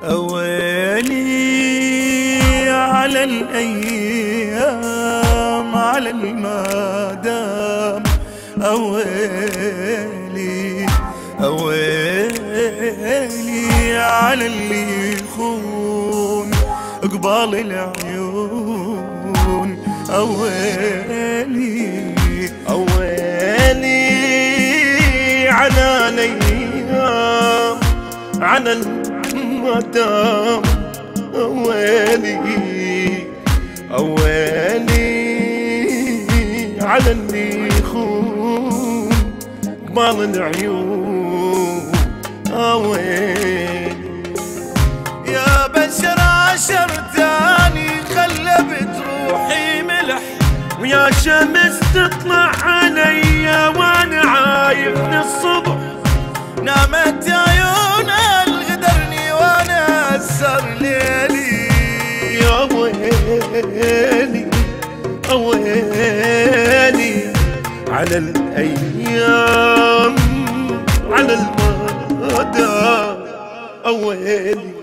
أويلي على الأيام على المدام، أويلي أويلي على اللي يخون قبال العيون، أويلي أويلي على الأيام على المدام، أويلي أويلي على اللي يخون قبال العيون، أويلي يا بشر عشر تاني خلبت روحي ملح، ويا شمس تطلع عليا وانا عايف من الصبح، نامت عيون الغدرني وانا اسهر ليلي، يا ويلي ويلي على الايام على المدى، ويلي